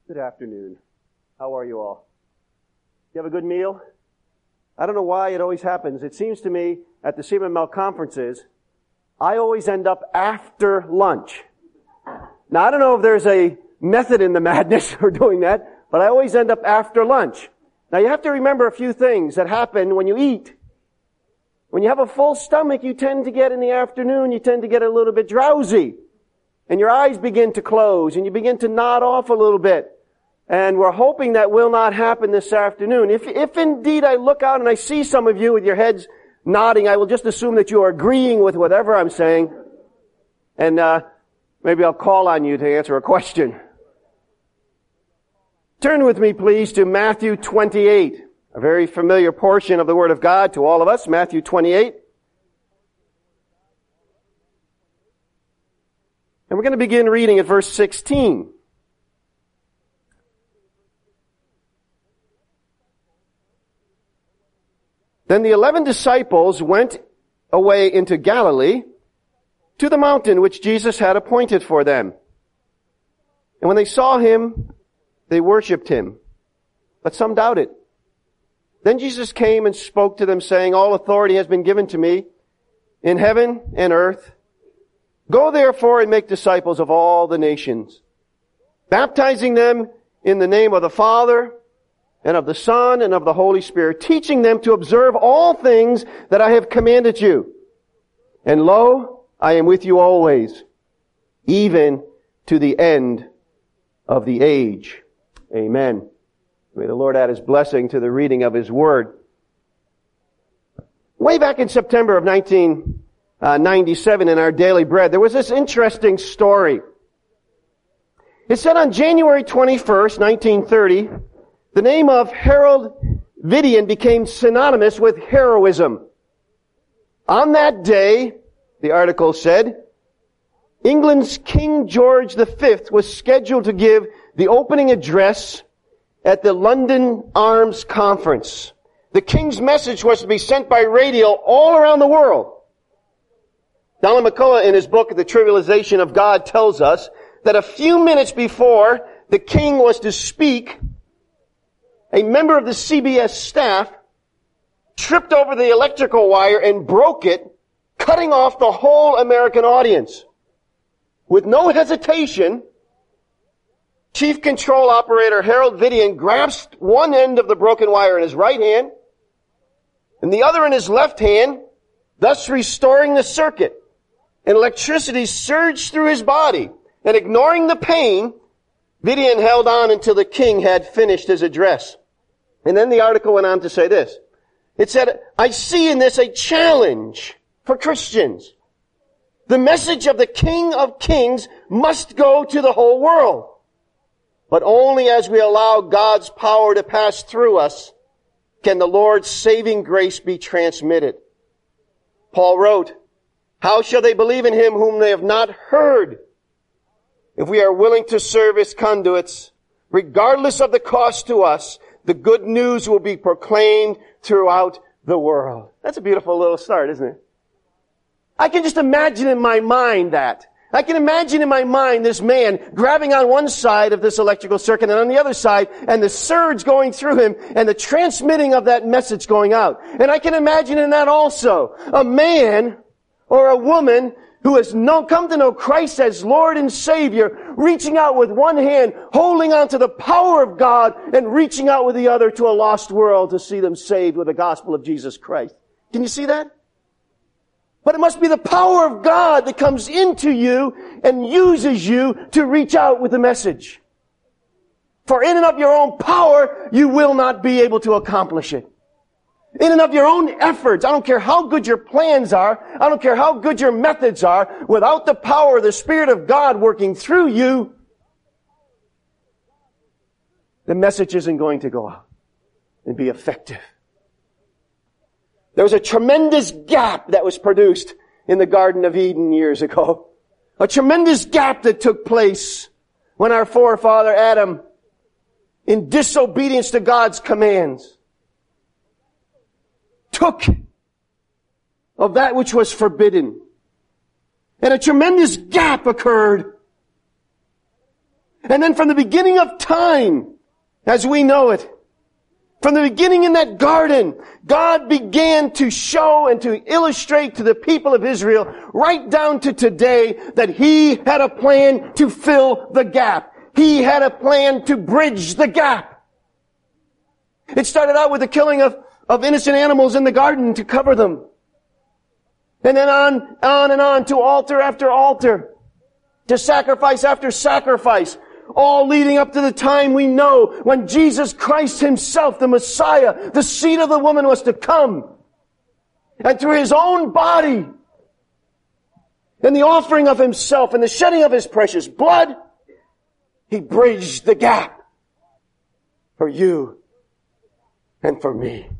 Good afternoon. How are you all? You have a good meal? I don't know why it always happens. It seems to me at the CMML conferences, I always end up after lunch. Now, I don't know if there's a method in the madness for doing that, but I always end up after lunch. Now, you have to remember a few things that happen when you eat. When you have a full stomach, you tend to get in the afternoon, you tend to get a little bit drowsy. And your eyes begin to close, and you begin to nod off a little bit. And we're hoping that will not happen this afternoon. If indeed I look out and I see some of you with your heads nodding, I will just assume that you are agreeing with whatever I'm saying. And maybe I'll call on you to answer a question. Turn with me, please, to Matthew 28, a very familiar portion of the Word of God to all of us, Matthew 28. And we're going to begin reading at verse 16. Then the 11 disciples went away into Galilee to the mountain which Jesus had appointed for them. And when they saw him, they worshipped him. But some doubted. Then Jesus came and spoke to them, saying, All authority has been given to me in heaven and earth. Go therefore and make disciples of all the nations, baptizing them in the name of the Father, and of the Son, and of the Holy Spirit, teaching them to observe all things that I have commanded you. And lo, I am with you always, even to the end of the age. Amen. May the Lord add His blessing to the reading of His Word. Way back in September of 1997 in our Daily Bread, there was this interesting story. It said on January 21st, 1930, the name of Harold Vidian became synonymous with heroism. On that day, the article said, England's King George V was scheduled to give the opening address at the London Arms Conference. The King's message was to be sent by radio all around the world. Donald McCullough, in his book, The Trivialization of God, tells us that a few minutes before the King was to speak, a member of the CBS staff tripped over the electrical wire and broke it, cutting off the whole American audience. With no hesitation, Chief Control Operator Harold Vidian grasped one end of the broken wire in his right hand and the other in his left hand, thus restoring the circuit. And electricity surged through his body. And ignoring the pain, Vidian held on until the King had finished his address. And then the article went on to say this. It said, I see in this a challenge for Christians. The message of the King of Kings must go to the whole world. But only as we allow God's power to pass through us can the Lord's saving grace be transmitted. Paul wrote, How shall they believe in Him whom they have not heard? If we are willing to serve as conduits, regardless of the cost to us, the good news will be proclaimed throughout the world. That's a beautiful little start, isn't it? I can just imagine in my mind that. I can imagine in my mind this man grabbing on one side of this electrical circuit and on the other side, and the surge going through him and the transmitting of that message going out. And I can imagine in that also a man or a woman who has come to know Christ as Lord and Savior, reaching out with one hand, holding on to the power of God, and reaching out with the other to a lost world to see them saved with the gospel of Jesus Christ. Can you see that? But it must be the power of God that comes into you and uses you to reach out with the message. For in and of your own power, you will not be able to accomplish it. In and of your own efforts, I don't care how good your plans are, I don't care how good your methods are, without the power of the Spirit of God working through you, the message isn't going to go out and be effective. There was a tremendous gap that was produced in the Garden of Eden years ago. A tremendous gap that took place when our forefather Adam, in disobedience to God's commands, took of that which was forbidden. And a tremendous gap occurred. And then from the beginning of time, as we know it, from the beginning in that garden, God began to show and to illustrate to the people of Israel, right down to today, that He had a plan to fill the gap. He had a plan to bridge the gap. It started out with the killing of innocent animals in the garden to cover them. And then on and on to altar after altar, to sacrifice after sacrifice, all leading up to the time we know when Jesus Christ Himself, the Messiah, the seed of the woman, was to come. And through His own body and the offering of Himself and the shedding of His precious blood, He bridged the gap for you and for me.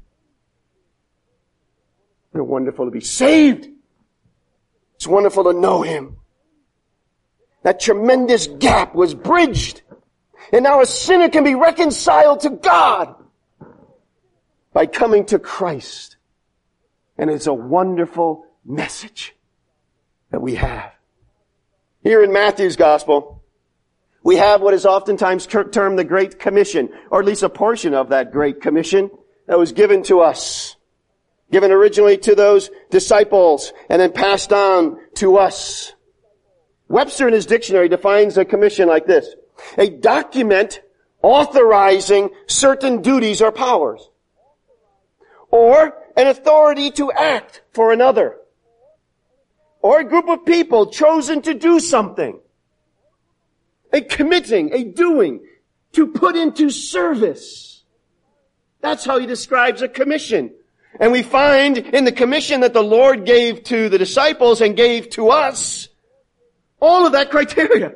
It's wonderful to be saved. It's wonderful to know Him. That tremendous gap was bridged. And now a sinner can be reconciled to God by coming to Christ. And it's a wonderful message that we have. Here in Matthew's Gospel, we have what is oftentimes termed the Great Commission, or at least a portion of that Great Commission that was given to us. Given originally to those disciples and then passed on to us. Webster in his dictionary defines a commission like this: a document authorizing certain duties or powers, or an authority to act for another, or a group of people chosen to do something, a committing, a doing, to put into service. That's how he describes a commission. And we find in the commission that the Lord gave to the disciples and gave to us all of that criteria.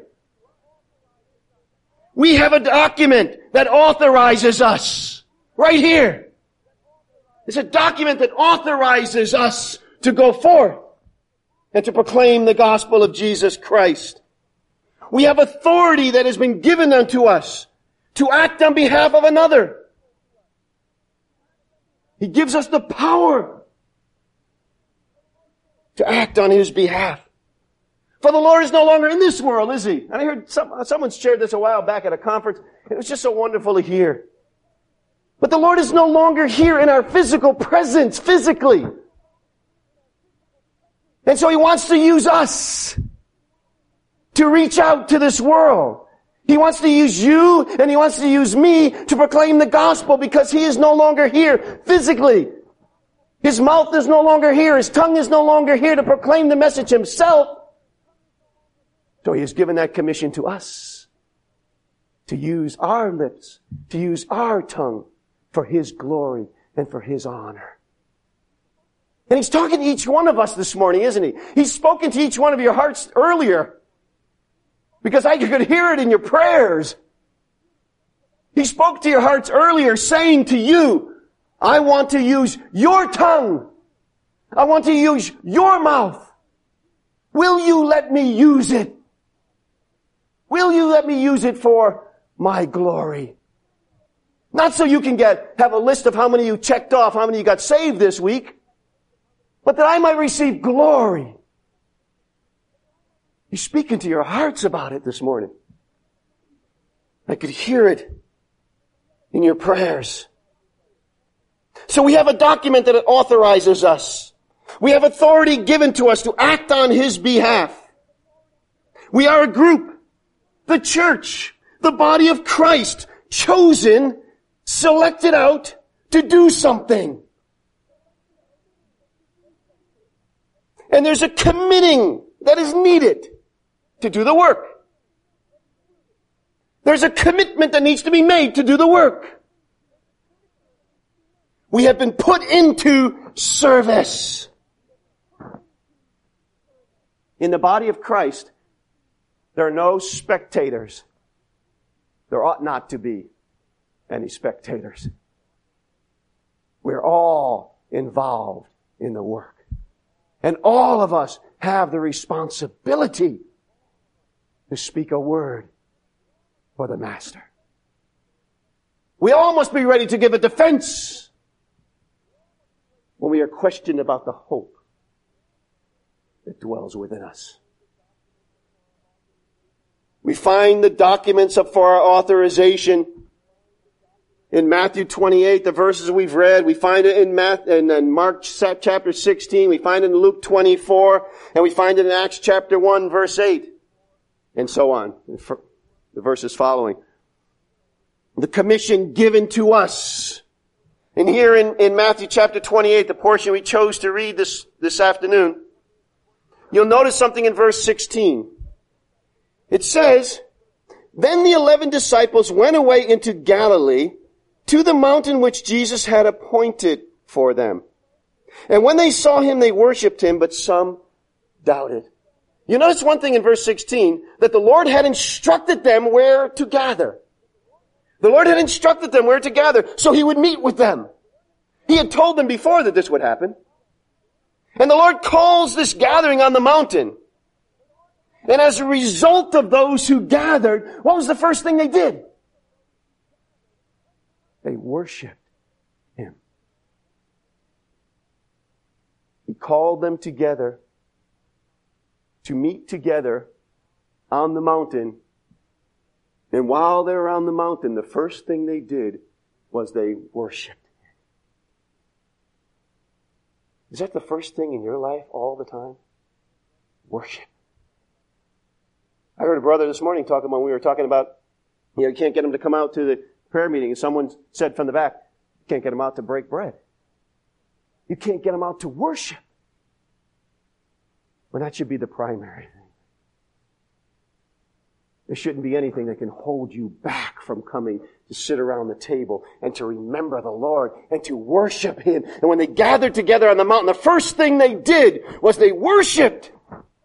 We have a document that authorizes us right here. It's a document that authorizes us to go forth and to proclaim the gospel of Jesus Christ. We have authority that has been given unto us to act on behalf of another. He gives us the power to act on His behalf. For the Lord is no longer in this world, is He? And I heard someone shared this a while back at a conference. It was just so wonderful to hear. But the Lord is no longer here in our physical presence, physically. And so He wants to use us to reach out to this world. He wants to use you and He wants to use me to proclaim the gospel, because He is no longer here physically. His mouth is no longer here. His tongue is no longer here to proclaim the message Himself. So He has given that commission to us to use our lips, to use our tongue for His glory and for His honor. And He's talking to each one of us this morning, isn't He? He's spoken to each one of your hearts earlier, because I could hear it in your prayers. He spoke to your hearts earlier, saying to you, I want to use your tongue. I want to use your mouth. Will you let me use it? Will you let me use it for my glory? Not so you can have a list of how many you checked off, how many you got saved this week, but that I might receive glory. He's speaking to your hearts about it this morning. I could hear it in your prayers. So we have a document that authorizes us. We have authority given to us to act on His behalf. We are a group, the church, the body of Christ, chosen, selected out to do something. And there's a committing that is needed to do the work. There's a commitment that needs to be made to do the work. We have been put into service. In the body of Christ, there are no spectators. There ought not to be any spectators. We're all involved in the work. And all of us have the responsibility to speak a word for the Master. We all must be ready to give a defense when we are questioned about the hope that dwells within us. We find the documents up for our authorization in Matthew 28, the verses we've read. We find it in Mark chapter 16. We find it in Luke 24. And we find it in Acts chapter 1, verse 8. And so on. The verses following. The commission given to us. And here in Matthew chapter 28, the portion we chose to read this afternoon, you'll notice something in verse 16. It says, "Then the 11 disciples went away into Galilee, to the mountain which Jesus had appointed for them. And when they saw him, they worshipped him, but some doubted." You notice one thing in verse 16, that the Lord had instructed them where to gather. The Lord had instructed them where to gather, so he would meet with them. He had told them before that this would happen. And the Lord calls this gathering on the mountain. And as a result of those who gathered, what was the first thing they did? They worshiped him. He called them together to meet together on the mountain. And while they were on the mountain, the first thing they did was they worshiped him. Is that the first thing in your life all the time? Worship. I heard a brother this morning talking when we were talking about, you can't get him to come out to the prayer meeting. And someone said from the back, you can't get him out to break bread. You can't get him out to worship. Well, that should be the primary thing. There shouldn't be anything that can hold you back from coming to sit around the table and to remember the Lord and to worship him. And when they gathered together on the mountain, the first thing they did was they worshiped.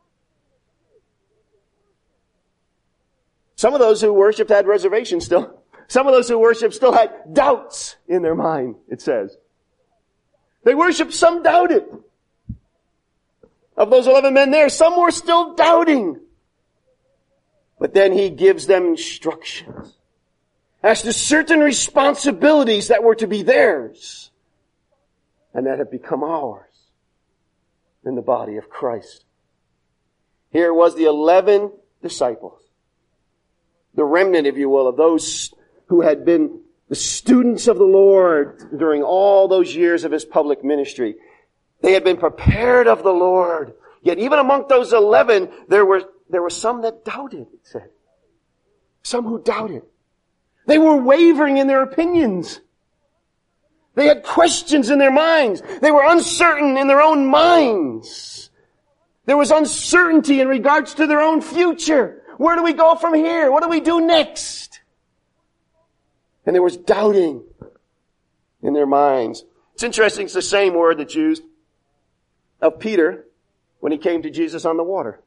Some of those who worshiped had reservations still. Some of those who worshiped still had doubts in their mind, it says. They worshiped, some doubted. Of those 11 men there, some were still doubting. But then he gives them instructions as to certain responsibilities that were to be theirs and that have become ours in the body of Christ. Here was the 11 disciples. The remnant, if you will, of those who had been the students of the Lord during all those years of his public ministry. They had been prepared of the Lord. Yet even among those 11, there were some that doubted, it said. Some who doubted. They were wavering in their opinions. They had questions in their minds. They were uncertain in their own minds. There was uncertainty in regards to their own future. Where do we go from here? What do we do next? And there was doubting in their minds. It's interesting, it's the same word that's used of Peter when he came to Jesus on the water.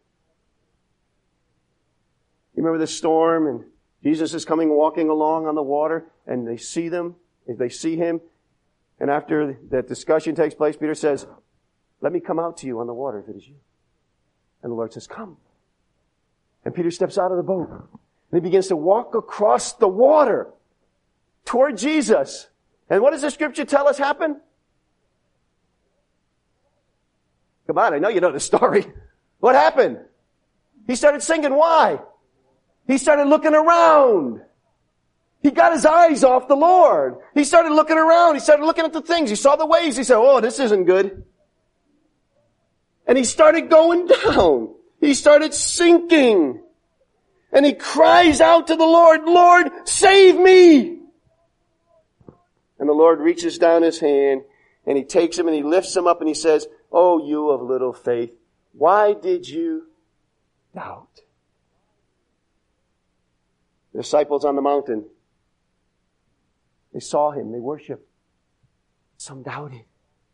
You remember the storm and Jesus is walking along on the water and they see him, and after that discussion takes place, Peter says, "Let me come out to you on the water if it is you." And the Lord says, "Come." And Peter steps out of the boat. And he begins to walk across the water toward Jesus. And what does the scripture tell us happened? Come on, I know you know the story. What happened? He started singing. Why? He started looking around. He got his eyes off the Lord. He started looking around. He started looking at the things. He saw the waves. He said, "Oh, this isn't good." And he started going down. He started sinking. And he cries out to the Lord, "Lord, save me!" And the Lord reaches down his hand and he takes him and he lifts him up and he says, "Oh, you of little faith, why did you doubt?" The disciples on the mountain, they saw him, they worshiped. Some doubted.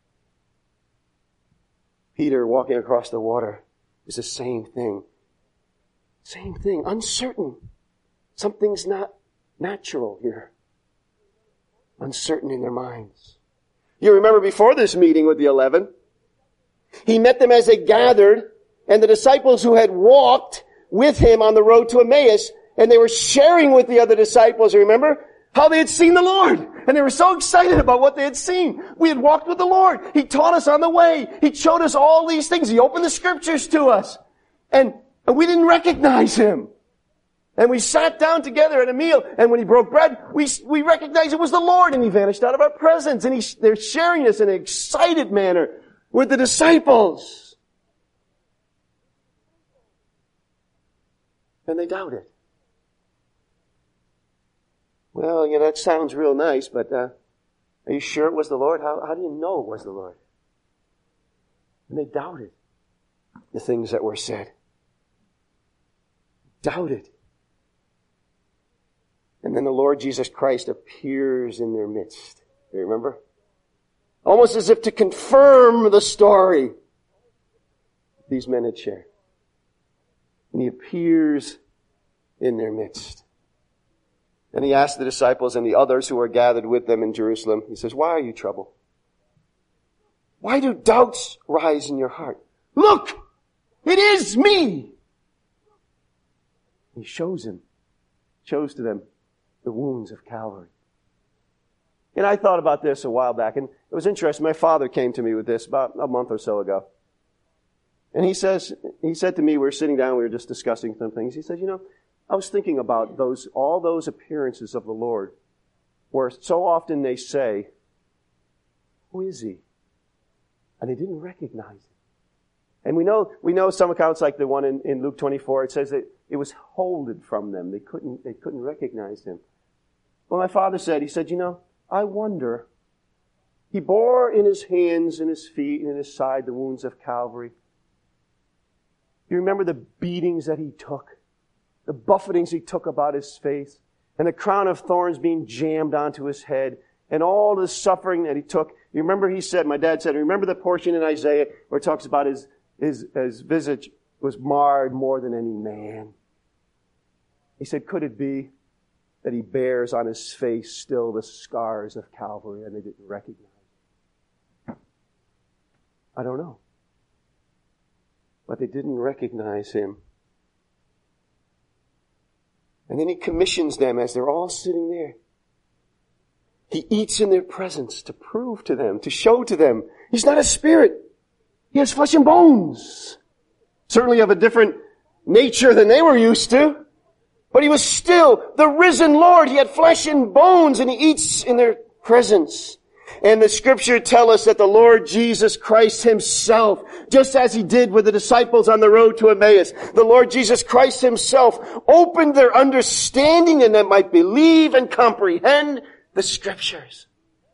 Peter walking across the water is the same thing. Same thing, uncertain. Something's not natural here. Uncertain in their minds. You remember before this meeting with the 11, he met them as they gathered, and the disciples who had walked with him on the road to Emmaus, and they were sharing with the other disciples, remember, how they had seen the Lord. And they were so excited about what they had seen. We had walked with the Lord. He taught us on the way. He showed us all these things. He opened the scriptures to us. And we didn't recognize him. And we sat down together at a meal, and when he broke bread, we recognized it was the Lord, and he vanished out of our presence. And they're sharing this in an excited manner with the disciples. And they doubted. Well, that sounds real nice, but are you sure it was the Lord? How do you know it was the Lord? And they doubted the things that were said. Doubted. And then the Lord Jesus Christ appears in their midst. Do you remember? Almost as if to confirm the story these men had shared. And he appears in their midst. And he asked the disciples and the others who were gathered with them in Jerusalem, he says, why are you troubled? Why do doubts rise in your heart? Look! It is me! He shows to them the wounds of Calvary. And I thought about this a while back, and it was interesting. My father came to me with this about a month or so ago. And he said to me, we were sitting down, we were just discussing some things. He said, I was thinking about all those appearances of the Lord, where so often they say, who is he? And they didn't recognize him. And we know some accounts like the one in Luke 24, it says that it was holden from them. They couldn't recognize him. Well, my father said, I wonder, he bore in his hands and his feet and in his side the wounds of Calvary. You remember the beatings that he took? The buffetings he took about his face? And the crown of thorns being jammed onto his head? And all the suffering that he took? You remember my dad said, remember the portion in Isaiah where it talks about his visage was marred more than any man? He said, could it be that he bears on his face still the scars of Calvary and they didn't recognize him? I don't know. But they didn't recognize him. And then he commissions them as they're all sitting there. He eats in their presence to prove to them, to show to them, he's not a spirit. He has flesh and bones. Certainly of a different nature than they were used to. But he was still the risen Lord. He had flesh and bones, and he eats in their presence. And the scripture tells us that the Lord Jesus Christ himself, just as he did with the disciples on the road to Emmaus, the Lord Jesus Christ himself opened their understanding and they might believe and comprehend the scriptures.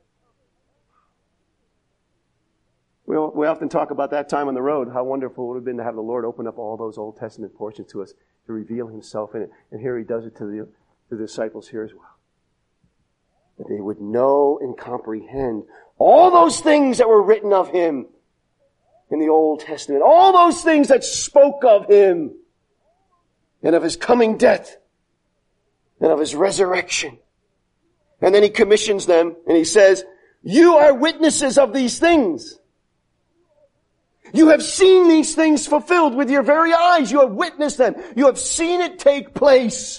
We often talk about that time on the road, how wonderful it would have been to have the Lord open up all those Old Testament portions to us, to reveal himself in it. And here he does it to the disciples here as well. That they would know and comprehend all those things that were written of him in the Old Testament. All those things that spoke of him and of his coming death and of his resurrection. And then he commissions them and he says, you are witnesses of these things. You have seen these things fulfilled with your very eyes. You have witnessed them. You have seen it take place.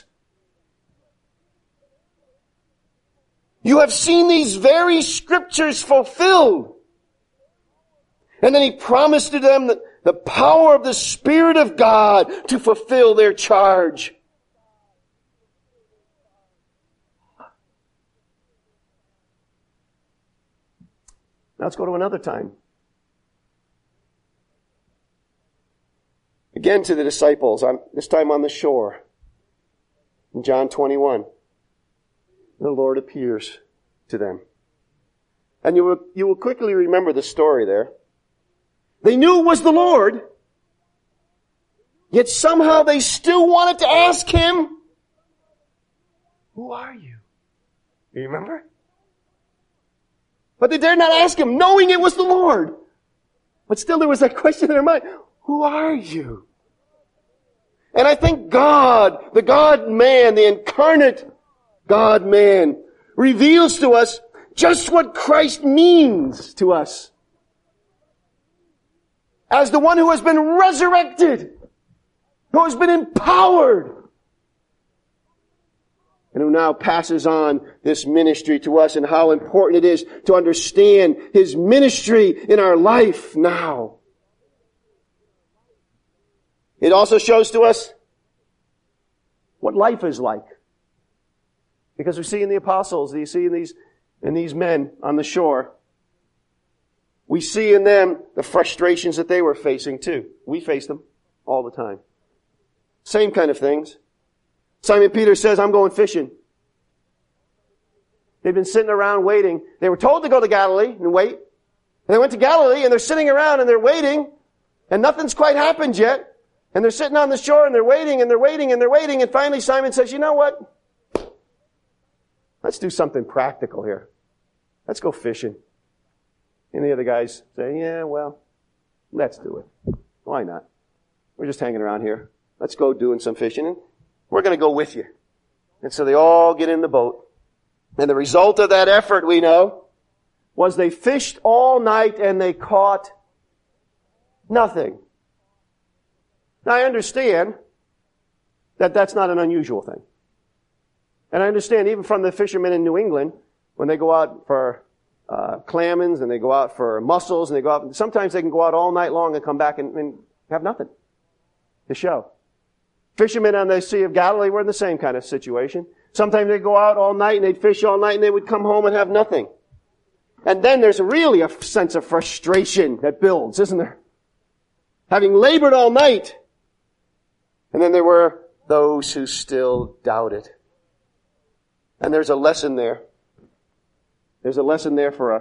You have seen these very scriptures fulfilled. And then he promised to them the power of the Spirit of God to fulfill their charge. Now let's go to another time. Again to the disciples, this time on the shore. In John 21. The Lord appears to them. And you will quickly remember the story there. They knew it was the Lord, yet somehow they still wanted to ask him, who are you? You remember? But they dared not ask him, knowing it was the Lord. But still there was that question in their mind, who are you? And I think God, the God-man, the incarnate God-man, reveals to us just what Christ means to us. As the one who has been resurrected, who has been empowered, and who now passes on this ministry to us, and how important it is to understand his ministry in our life now. It also shows to us what life is like. Because we see in the apostles, you see in these men on the shore, we see in them the frustrations that they were facing too. We face them all the time. Same kind of things. Simon Peter says, I'm going fishing. They've been sitting around waiting. They were told to go to Galilee and wait. And they went to Galilee and they're sitting around and they're waiting. And nothing's quite happened yet. And they're sitting on the shore and they're waiting and they're waiting and they're waiting. And finally Simon says, you know what? Let's do something practical here. Let's go fishing. And the other guys say, yeah, well, let's do it. Why not? We're just hanging around here. Let's go doing some fishing. And we're going to go with you. And so they all get in the boat. And the result of that effort, we know, was they fished all night and they caught nothing. Now I understand that that's not an unusual thing. And I understand even from the fishermen in New England, when they go out for clammings and they go out for mussels and they go out, sometimes they can go out all night long and come back and have nothing to show. Fishermen on the Sea of Galilee were in the same kind of situation. Sometimes they'd go out all night and they'd fish all night and they would come home and have nothing. And then there's really a sense of frustration that builds, isn't there? Having labored all night. And then there were those who still doubted. And there's a lesson there. There's a lesson there for us.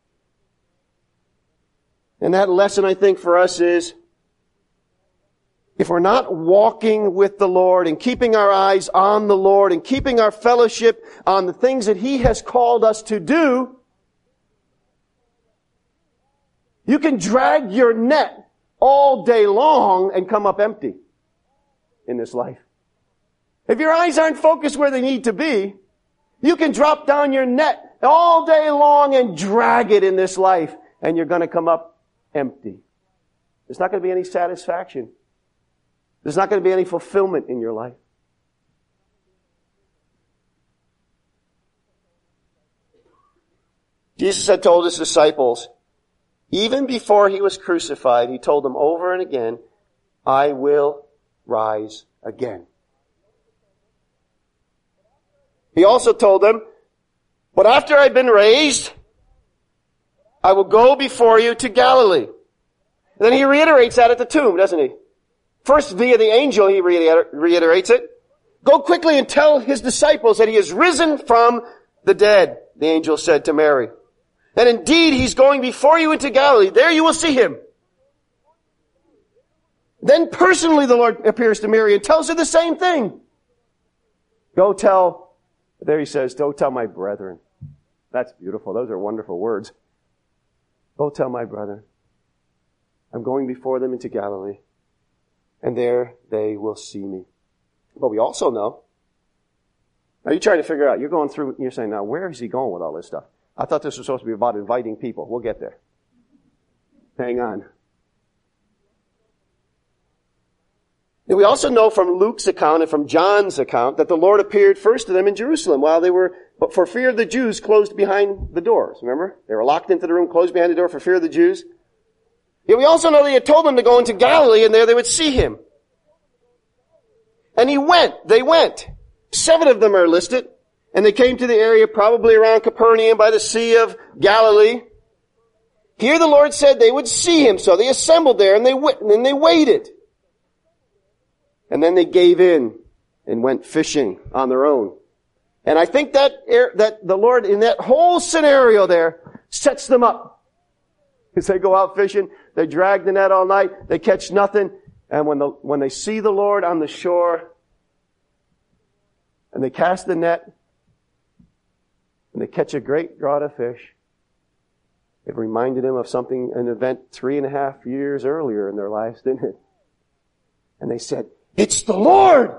And that lesson, I think, for us is, if we're not walking with the Lord and keeping our eyes on the Lord and keeping our fellowship on the things that He has called us to do, you can drag your net all day long and come up empty in this life. If your eyes aren't focused where they need to be, you can drop down your net all day long and drag it in this life, and you're going to come up empty. There's not going to be any satisfaction. There's not going to be any fulfillment in your life. Jesus had told His disciples, even before He was crucified, He told them over and again, I will rise again. He also told them, but after I've been raised, I will go before you to Galilee. And then He reiterates that at the tomb, doesn't He? First, via the angel, He reiterates it. Go quickly and tell His disciples that He is risen from the dead, the angel said to Mary. And indeed, He's going before you into Galilee. There you will see Him. Then personally the Lord appears to Mary and tells her the same thing. Go tell, there He says, go tell my brethren. That's beautiful. Those are wonderful words. Go tell my brethren. I'm going before them into Galilee. And there they will see me. But we also know, now you're trying to figure out, you're going through, you're saying, now where is He going with all this stuff? I thought this was supposed to be about inviting people. We'll get there. Hang on. And we also know from Luke's account and from John's account that the Lord appeared first to them in Jerusalem while they were, but for fear of the Jews, closed behind the doors. Remember? They were locked into the room, closed behind the door for fear of the Jews. Yet we also know that He had told them to go into Galilee and there they would see Him. And they went. 7 of them are listed. And they came to the area probably around Capernaum by the Sea of Galilee. Here the Lord said they would see Him. So they assembled there and they waited. And then they gave in and went fishing on their own. And I think that the Lord in that whole scenario there sets them up. As they go out fishing, they drag the net all night, they catch nothing, and when they see the Lord on the shore, and they cast the net, and they catch a great draught of fish, it reminded them of something, an event 3.5 years earlier in their lives, didn't it? And they said, it's the Lord!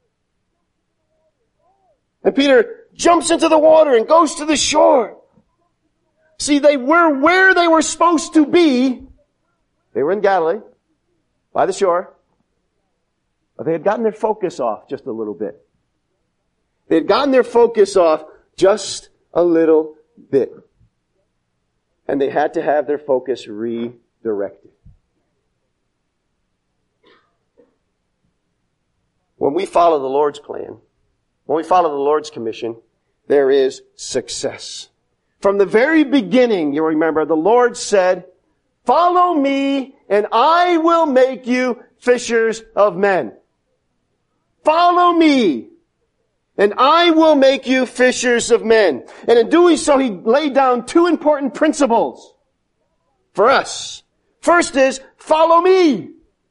And Peter jumps into the water and goes to the shore. See, they were where they were supposed to be. They were in Galilee, by the shore. But they had gotten their focus off just a little bit. They had gotten their focus off just a little bit. And they had to have their focus redirected. when we follow the Lord's plan, when we follow the Lord's commission, there is success. From the very beginning, you remember, the Lord said, "Follow me, and I will make you fishers of men." Follow me, and I will make you fishers of men. And in doing so, He laid down two important principles for us. First is, follow me.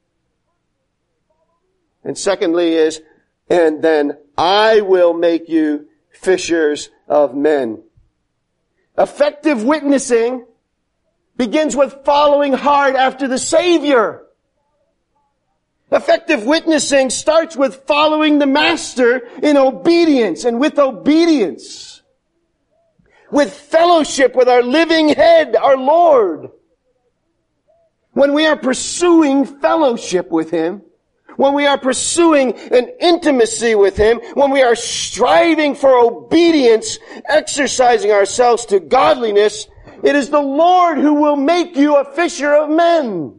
And secondly is, and then I will make you fishers of men. Effective witnessing begins with following hard after the Savior. Effective witnessing starts with following the Master in obedience, and with obedience, with fellowship with our living head, our Lord. When we are pursuing fellowship with Him, when we are pursuing an intimacy with Him, when we are striving for obedience, exercising ourselves to godliness, it is the Lord who will make you a fisher of men.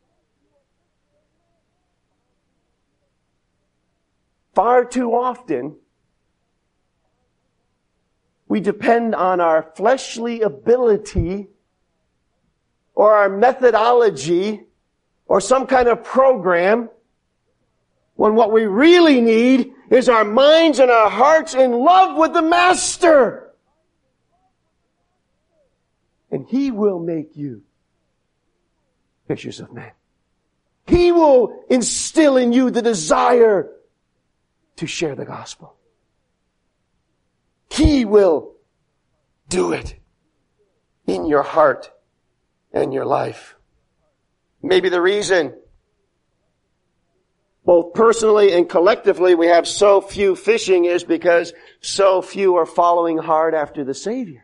Far too often, we depend on our fleshly ability or our methodology or some kind of program, when what we really need is our minds and our hearts in love with the Master. And He will make you fishers of men. He will instill in you the desire to share the gospel. He will do it in your heart and your life. Maybe the reason, both personally and collectively, we have so few fishing is because so few are following hard after the Savior.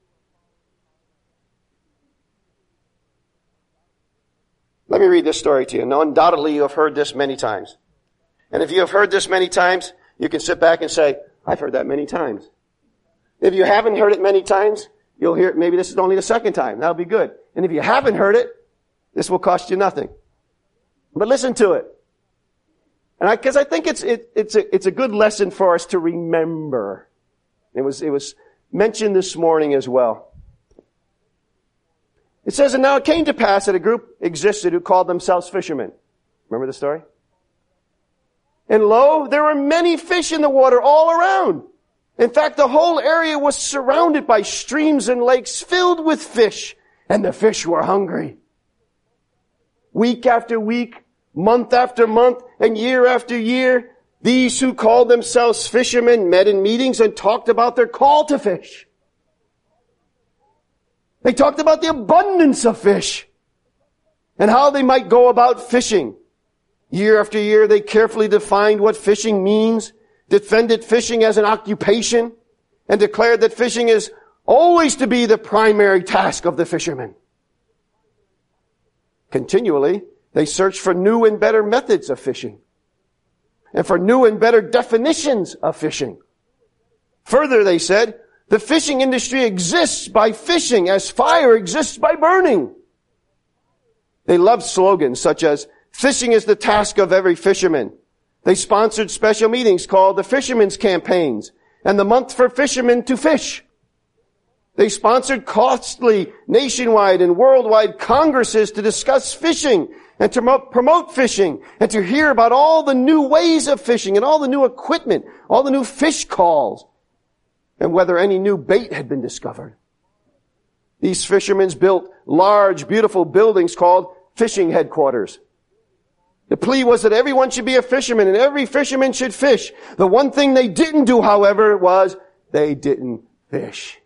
Let me read this story to you. Now, undoubtedly, you have heard this many times. And if you have heard this many times, you can sit back and say, I've heard that many times. If you haven't heard it many times, you'll hear it, maybe this is only the second time. That'll be good. And if you haven't heard it, this will cost you nothing. But listen to it. And because I think it's a good lesson for us to remember. It was mentioned this morning as well. It says, and now it came to pass that a group existed who called themselves fishermen. Remember the story? And lo, there were many fish in the water all around. In fact, the whole area was surrounded by streams and lakes filled with fish, and the fish were hungry. Week after week, month after month, and year after year, these who called themselves fishermen met in meetings and talked about their call to fish. They talked about the abundance of fish and how they might go about fishing. Year after year, they carefully defined what fishing means, defended fishing as an occupation, and declared that fishing is always to be the primary task of the fishermen. Continually, they searched for new and better methods of fishing, and for new and better definitions of fishing. Further, they said, the fishing industry exists by fishing as fire exists by burning. They loved slogans such as, fishing is the task of every fisherman. They sponsored special meetings called the Fishermen's Campaigns and the Month for Fishermen to Fish. They sponsored costly nationwide and worldwide congresses to discuss fishing and to promote fishing and to hear about all the new ways of fishing and all the new equipment, all the new fish calls, and whether any new bait had been discovered. These fishermen built large, beautiful buildings called fishing headquarters. The plea was that everyone should be a fisherman and every fisherman should fish. The one thing they didn't do, however, was they didn't fish.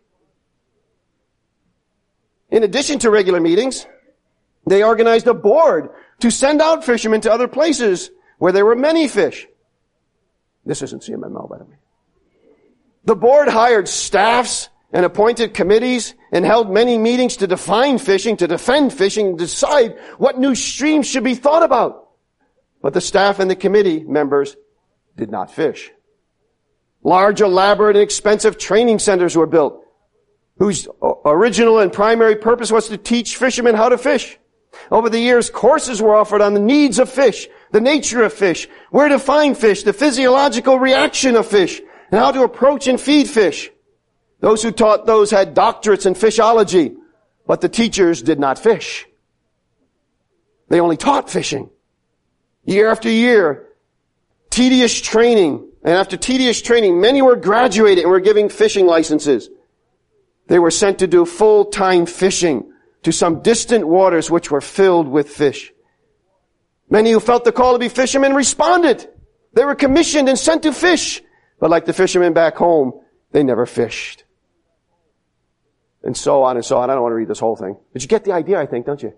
In addition to regular meetings, they organized a board to send out fishermen to other places where there were many fish. This isn't CMML, by the way. The board hired staffs and appointed committees and held many meetings to define fishing, to defend fishing, and decide what new streams should be thought about. But the staff and the committee members did not fish. Large, elaborate, and expensive training centers were built, whose original and primary purpose was to teach fishermen how to fish. Over the years, courses were offered on the needs of fish, the nature of fish, where to find fish, the physiological reaction of fish, and how to approach and feed fish. Those who taught those had doctorates in fishology, but the teachers did not fish. They only taught fishing. Year after year, tedious training, and after tedious training, many were graduated and were giving fishing licenses. They were sent to do full-time fishing to some distant waters which were filled with fish. Many who felt the call to be fishermen responded. They were commissioned and sent to fish. But like the fishermen back home, they never fished. And so on and so on. I don't want to read this whole thing. But you get the idea, I think, don't you?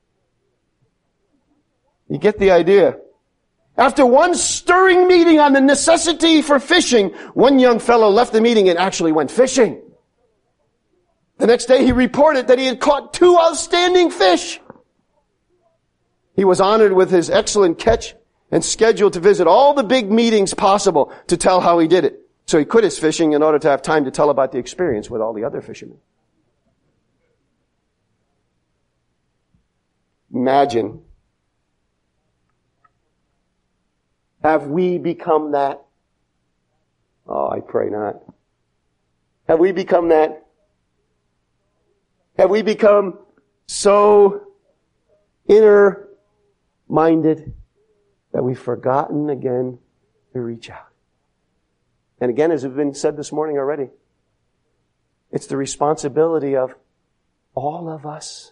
You get the idea. After one stirring meeting on the necessity for fishing, one young fellow left the meeting and actually went fishing. The next day he reported that he had caught 2 outstanding fish. He was honored with his excellent catch and scheduled to visit all the big meetings possible to tell how he did it. So he quit his fishing in order to have time to tell about the experience with all the other fishermen. Imagine. Have we become that? Oh, I pray not. Have we become that? Have we become so inner-minded that we've forgotten again to reach out? And again, as has been said this morning already, it's the responsibility of all of us.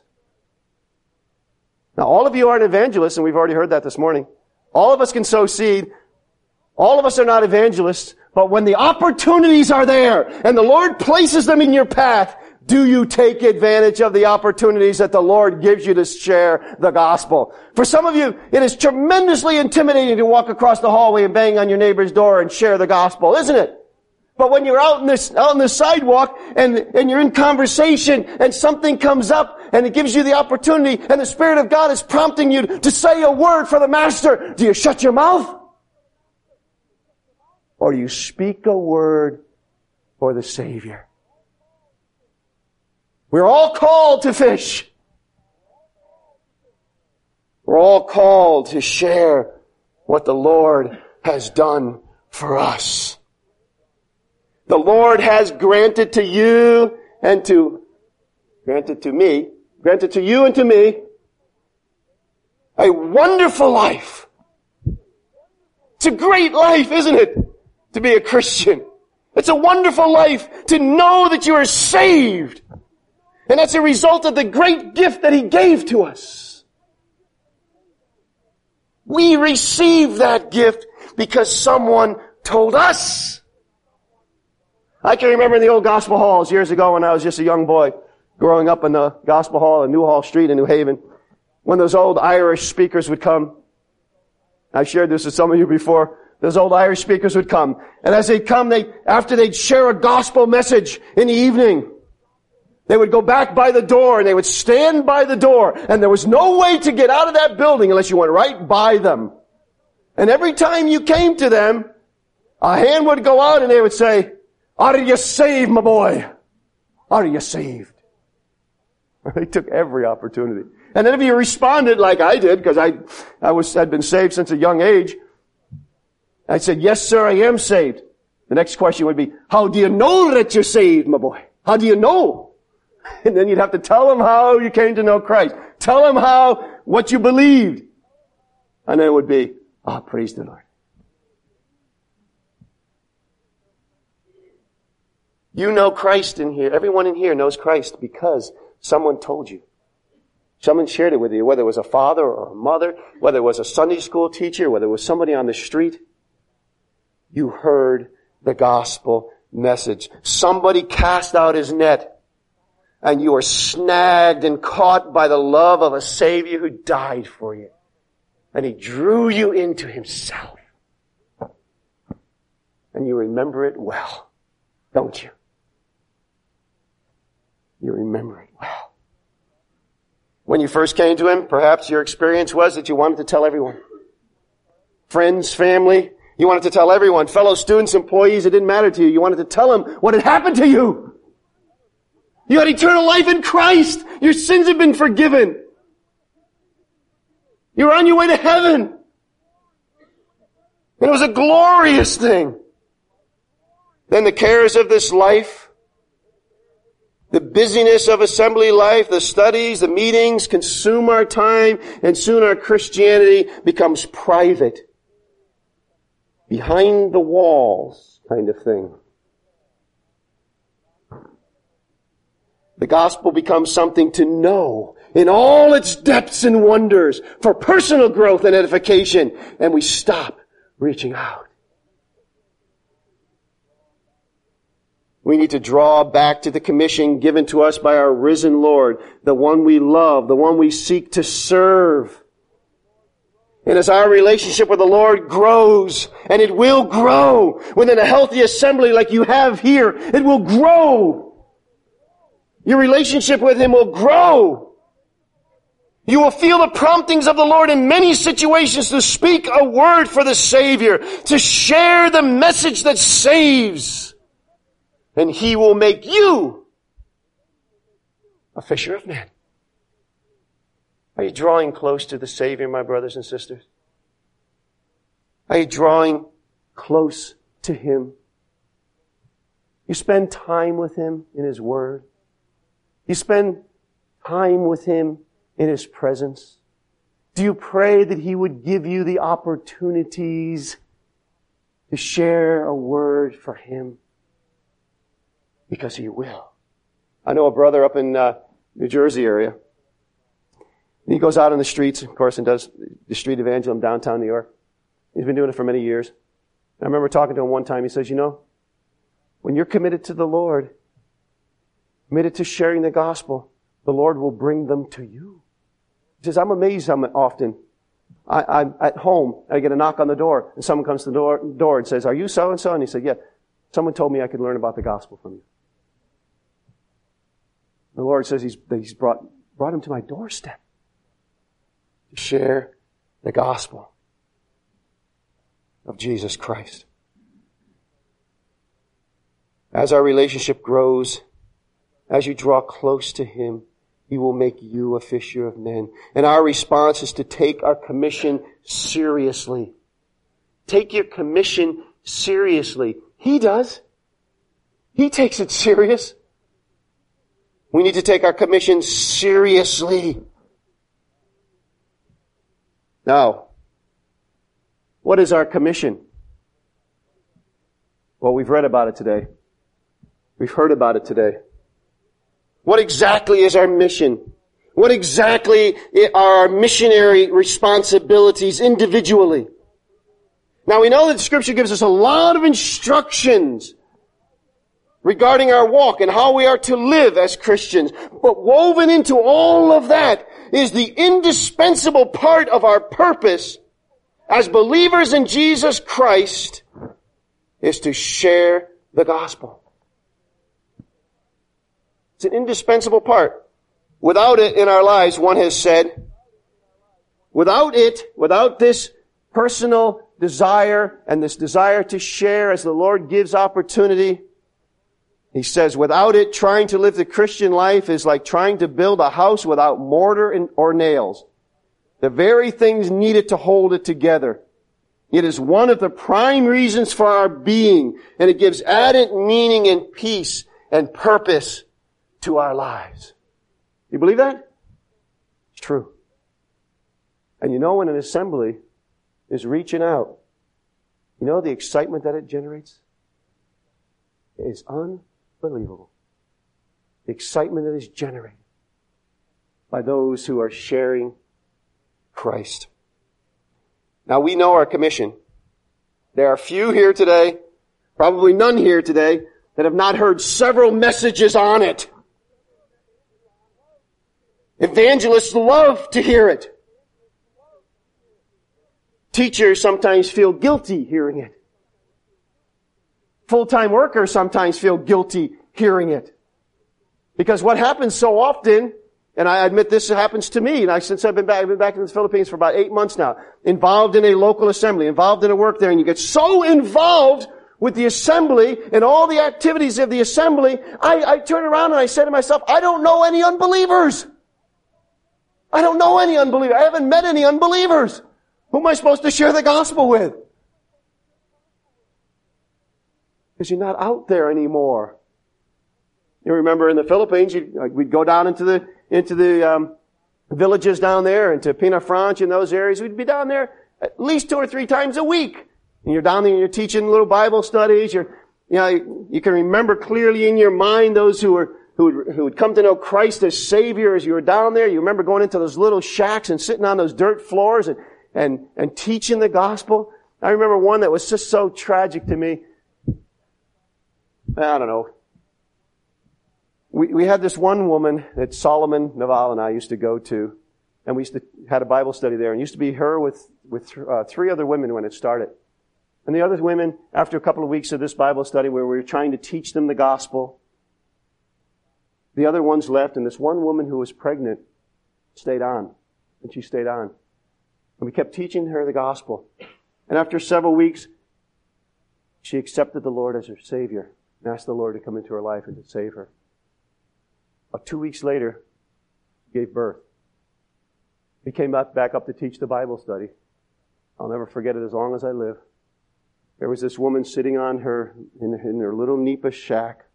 Now, all of you aren't evangelists, and we've already heard that this morning. All of us can sow seed. All of us are not evangelists, but when the opportunities are there and the Lord places them in your path, do you take advantage of the opportunities that the Lord gives you to share the gospel? For some of you, it is tremendously intimidating to walk across the hallway and bang on your neighbor's door and share the gospel, isn't it? But when you're out in the sidewalk and you're in conversation and something comes up and it gives you the opportunity and the Spirit of God is prompting you to say a word for the Master, do you shut your mouth? Or do you speak a word for the Savior? We're all called to fish. We're all called to share what the Lord has done for us. The Lord has granted to you and granted to you and to me, a wonderful life. It's a great life, isn't it? To be a Christian. It's a wonderful life to know that you are saved. And that's a result of the great gift that He gave to us. We receive that gift because someone told us. I can remember in the old gospel halls years ago when I was just a young boy, growing up in the gospel hall in Newhall Street in New Haven, when those old Irish speakers would come. I've shared this with some of you before. Those old Irish speakers would come. And as they'd come, after they'd share a gospel message in the evening, they would go back by the door and they would stand by the door, and there was no way to get out of that building unless you went right by them. And every time you came to them, a hand would go out and they would say, "Are you saved, my boy? Are you saved?" They took every opportunity. And then if you responded like I did, because I'd been saved since a young age, I said, "Yes, sir, I am saved." The next question would be, "How do you know that you're saved, my boy? How do you know?" And then you'd have to tell them how you came to know Christ. Tell them what you believed. And then it would be, "Oh, praise the Lord." You know Christ in here. Everyone in here knows Christ because someone told you. Someone shared it with you, whether it was a father or a mother, whether it was a Sunday school teacher, whether it was somebody on the street. You heard the gospel message. Somebody cast out his net, and you were snagged and caught by the love of a Savior who died for you. And He drew you into Himself. And you remember it well, don't you? You remember it well. When you first came to Him, perhaps your experience was that you wanted to tell everyone. Friends, family, you wanted to tell everyone. Fellow students, employees, it didn't matter to you. You wanted to tell them what had happened to you. You had eternal life in Christ. Your sins have been forgiven. You're on your way to heaven. And it was a glorious thing. Then the cares of this life, the busyness of assembly life, the studies, the meetings consume our time, and soon our Christianity becomes private. Behind the walls kind of thing. The gospel becomes something to know in all its depths and wonders for personal growth and edification, and we stop reaching out. We need to draw back to the commission given to us by our risen Lord, the one we love, the one we seek to serve. And as our relationship with the Lord grows, and it will grow within a healthy assembly like you have here, it will grow. Your relationship with Him will grow. You will feel the promptings of the Lord in many situations to speak a word for the Savior, to share the message that saves. And He will make you a fisher of men. Are you drawing close to the Savior, my brothers and sisters? Are you drawing close to Him? You spend time with Him in His Word. You spend time with Him in His presence. Do you pray that He would give you the opportunities to share a word for Him? Because He will. I know a brother up in New Jersey area. He goes out on the streets, of course, and does the street evangelism downtown New York. He's been doing it for many years. And I remember talking to him one time. He says, when you're committed to the Lord, committed to sharing the gospel, the Lord will bring them to you. He says, I'm amazed how often I'm at home, I get a knock on the door, and someone comes to the door and says, are you so-and-so? And he said, yeah, someone told me I could learn about the gospel from you. The Lord says He's brought him to my doorstep to share the gospel of Jesus Christ. As our relationship grows, as you draw close to Him, He will make you a fisher of men. And our response is to take our commission seriously. Take your commission seriously. He does. He takes it serious. We need to take our commission seriously. Now, what is our commission? Well, we've read about it today. We've heard about it today. What exactly is our mission? What exactly are our missionary responsibilities individually? Now we know that Scripture gives us a lot of instructions regarding our walk and how we are to live as Christians. But woven into all of that is the indispensable part of our purpose as believers in Jesus Christ is to share the gospel. It's an indispensable part. Without it in our lives, one has said, without this personal desire and this desire to share as the Lord gives opportunity, He says, without it, trying to live the Christian life is like trying to build a house without mortar or nails. The very things needed to hold it together. It is one of the prime reasons for our being, and it gives added meaning and peace and purpose to our lives. You believe that? It's true. And when an assembly is reaching out, the excitement that it generates is unbelievable. The excitement that is generated by those who are sharing Christ. Now we know our commission. There are few here today, probably none here today, that have not heard several messages on it. Evangelists love to hear it. Teachers sometimes feel guilty hearing it. Full-time workers sometimes feel guilty hearing it. Because what happens so often, and I admit this happens to me, and since I've been back in the Philippines for about 8 months now, involved in a local assembly, involved in a work there, and you get so involved with the assembly and all the activities of the assembly, I turn around and I say to myself, I don't know any unbelievers. I don't know any unbelievers. I haven't met any unbelievers. Who am I supposed to share the gospel with? Because you're not out there anymore. You remember in the Philippines, we'd go down into the villages down there, into Pina Franch and those areas. We'd be down there at least 2 or 3 times a week. And you're down there and you're teaching little Bible studies. You can remember clearly in your mind those who would come to know Christ as Savior as you were down there. You remember going into those little shacks and sitting on those dirt floors and teaching the gospel. I remember one that was just so tragic to me. I don't know. We had this one woman that Solomon Naval and I used to go to, and we had a Bible study there, and it used to be her with 3 other women when it started. And the other women, after a couple of weeks of this Bible study where we were trying to teach them the gospel, the other ones left, and this one woman who was pregnant stayed on. And she stayed on. And we kept teaching her the gospel. And after several weeks, she accepted the Lord as her Savior and asked the Lord to come into her life and to save her. About 2 weeks later, gave birth. We came back up to teach the Bible study. I'll never forget it as long as I live. There was this woman sitting on in her little nipa shack,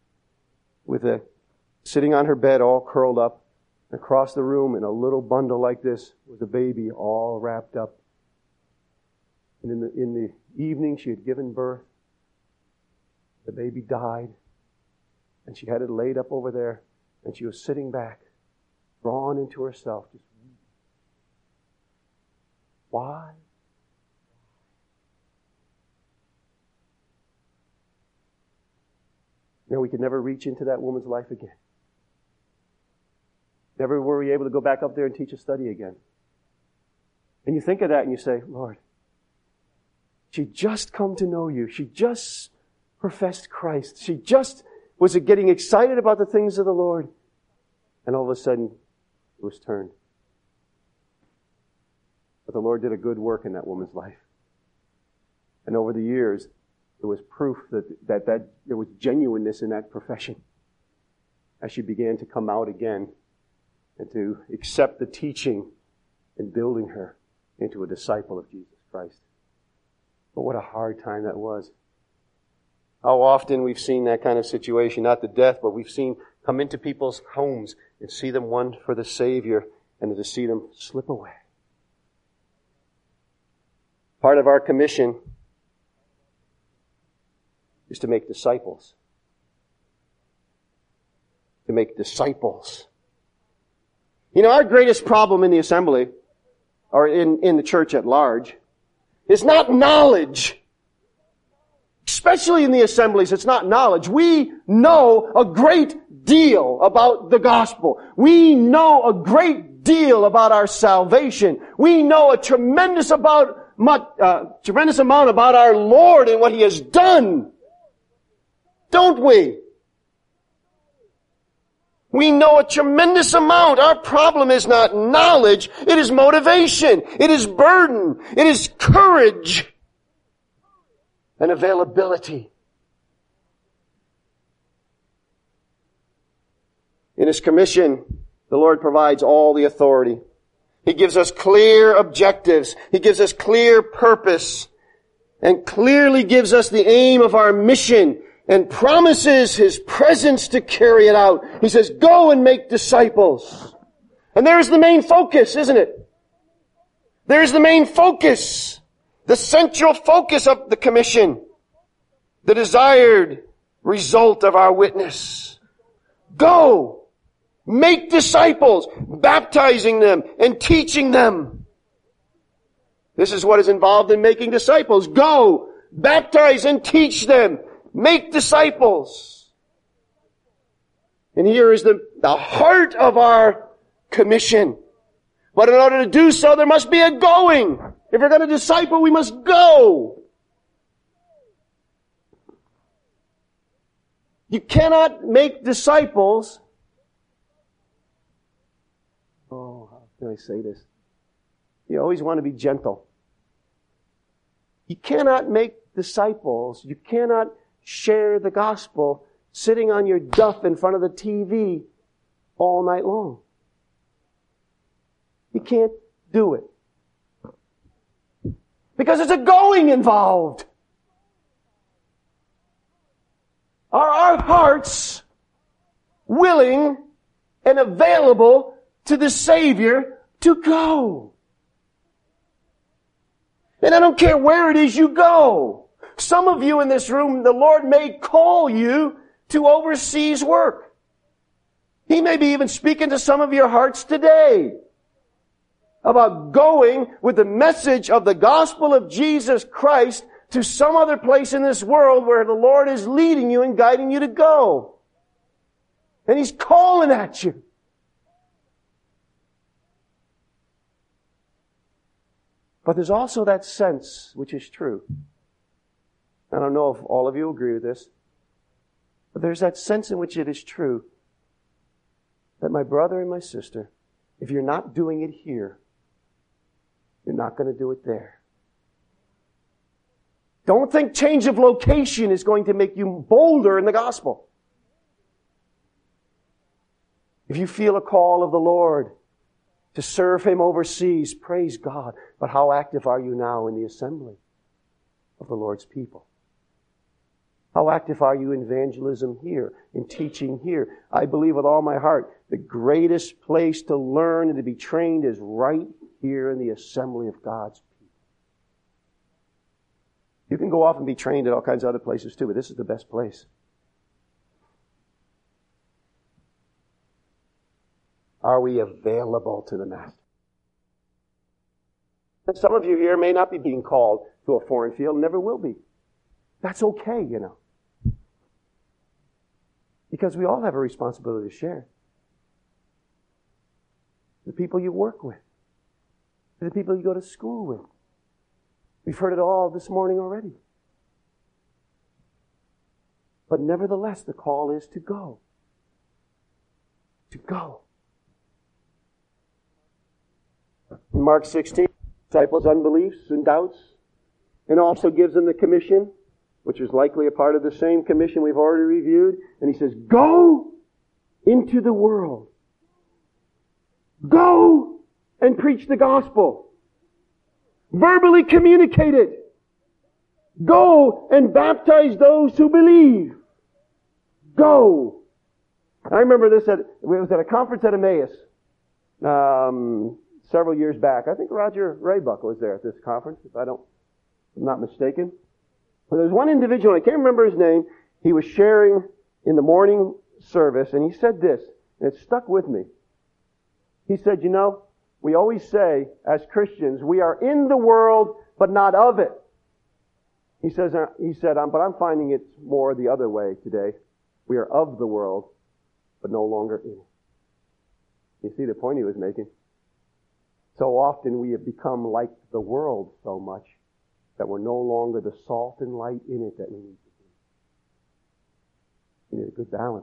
sitting on her bed all curled up. Across the room in a little bundle like this was a baby all wrapped up. And in the evening she had given birth. The baby died. And she had it laid up over there. And she was sitting back, drawn into herself. Just why? We could never reach into that woman's life again. Never were we able to go back up there and teach a study again. And you think of that and you say, Lord, she just come to know you. She just professed Christ. She just was getting excited about the things of the Lord. And all of a sudden, it was turned. But the Lord did a good work in that woman's life. And over the years, it was proof that there was genuineness in that profession. As she began to come out again and to accept the teaching and building her into a disciple of Jesus Christ. But what a hard time that was. How often we've seen that kind of situation, not the death, but we've seen come into people's homes and see them won for the Savior and to see them slip away. Part of our commission is to make disciples. To make disciples. Our greatest problem in the assembly, or in the church at large, is not knowledge. Especially in the assemblies, it's not knowledge. We know a great deal about the gospel. We know a great deal about our salvation. We know a tremendous amount about our Lord and what He has done. Don't we? We know a tremendous amount. Our problem is not knowledge. It is motivation. It is burden. It is courage and availability. In His commission, the Lord provides all the authority. He gives us clear objectives. He gives us clear purpose and clearly gives us the aim of our mission and promises His presence to carry it out. He says, go and make disciples. And there's the main focus, isn't it? There's the main focus. The central focus of the commission. The desired result of our witness. Go. Make disciples. Baptizing them and teaching them. This is what is involved in making disciples. Go. Baptize and teach them. Make disciples. And here is the heart of our commission. But in order to do so, there must be a going. If we're going to disciple, we must go. You cannot make disciples. Oh, how can I say this? You always want to be gentle. You cannot make disciples. You cannot share the gospel sitting on your duff in front of the TV all night long. You can't do it. Because there's a going involved. Are our hearts willing and available to the Savior to go? And I don't care where it is you go. Some of you in this room, the Lord may call you to overseas work. He may be even speaking to some of your hearts today about going with the message of the gospel of Jesus Christ to some other place in this world where the Lord is leading you and guiding you to go. And He's calling at you. But there's also that sense, which is true. I don't know if all of you agree with this, but there's that sense in which it is true that my brother and my sister, if you're not doing it here, you're not going to do it there. Don't think change of location is going to make you bolder in the gospel. If you feel a call of the Lord to serve Him overseas, praise God. But how active are you now in the assembly of the Lord's people? How active are you in evangelism here, in teaching here? I believe with all my heart, the greatest place to learn and to be trained is right here in the assembly of God's people. You can go off and be trained at all kinds of other places too, but this is the best place. Are we available to the Master? And some of you here may not be being called to a foreign field, never will be. That's okay, you know. Because we all have a responsibility to share. The people you work with. The people you go to school with. We've heard it all this morning already. But nevertheless, the call is to go. To go. In Mark 16, disciples' unbeliefs and doubts, and also gives them the commission, which is likely a part of the same commission we've already reviewed. And He says, go into the world. Go and preach the gospel. Verbally communicate it. Go and baptize those who believe. Go. I remember this it was at a conference at Emmaus several years back. I think Roger Raybuck was there at this conference, if I'm not mistaken. But there was one individual, I can't remember his name, he was sharing in the morning service, and he said this, and it stuck with me. He said, you know, we always say, as Christians, we are in the world, but not of it. He said, but I'm finding it's more the other way today. We are of the world, but no longer in it. You see the point he was making? So often we have become like the world so much that we're no longer the salt and light in it that we need to be. We need a good balance.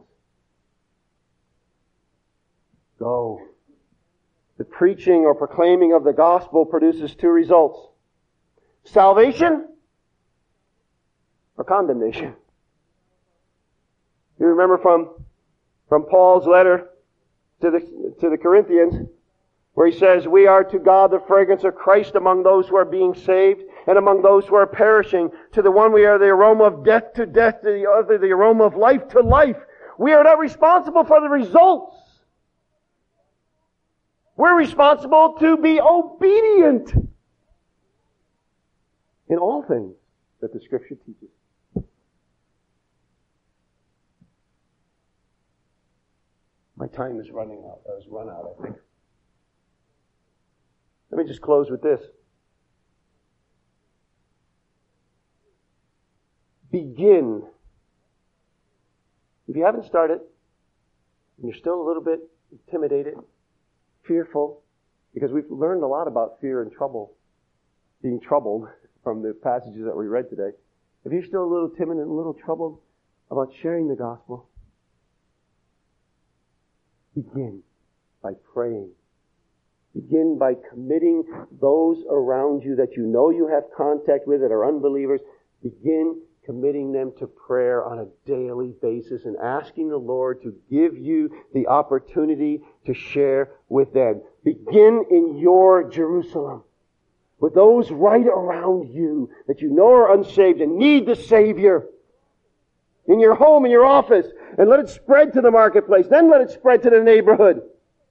Go. The preaching or proclaiming of the gospel produces two results. Salvation or condemnation. You remember from Paul's letter to the Corinthians, where he says, we are to God the fragrance of Christ among those who are being saved and among those who are perishing. To the one we are the aroma of death to death, to the other the aroma of life to life. We are not responsible for the results. We're responsible to be obedient in all things that the Scripture teaches. My time is running out. Has run out, I think. Let me just close with this. Begin. If you haven't started, and you're still a little bit intimidated, fearful, because we've learned a lot about fear and trouble, being troubled from the passages that we read today. If you're still a little timid and a little troubled about sharing the gospel, begin by praying. Begin by committing those around you that you know you have contact with that are unbelievers. Begin committing them to prayer on a daily basis and asking the Lord to give you the opportunity to share with them. Begin in your Jerusalem with those right around you that you know are unsaved and need the Savior. in your home, in your office, and let it spread to the marketplace. Then let it spread to the neighborhood.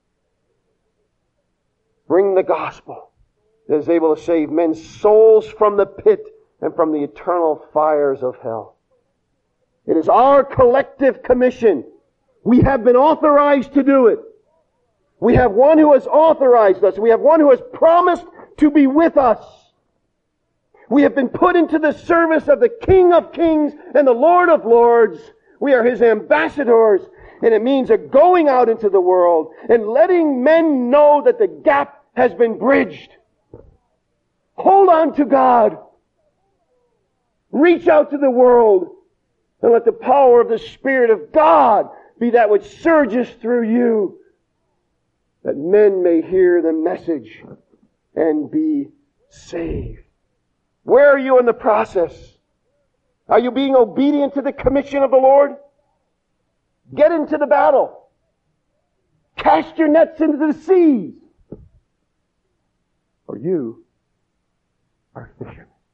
Bring the gospel that is able to save men's souls from the pit and from the eternal fires of hell. It is our collective commission. We have been authorized to do it. We have one who has authorized us. We have one who has promised to be with us. We have been put into the service of the King of Kings and the Lord of Lords. We are His ambassadors, and it means a going out into the world and letting men know that the gap has been bridged. Hold on to God. Reach out to the world and let the power of the Spirit of God be that which surges through you, that men may hear the message and be saved. Where are you in the process? Are you being obedient to the commission of the Lord? Get into the battle. Cast your nets into the seas. For you are fishermen.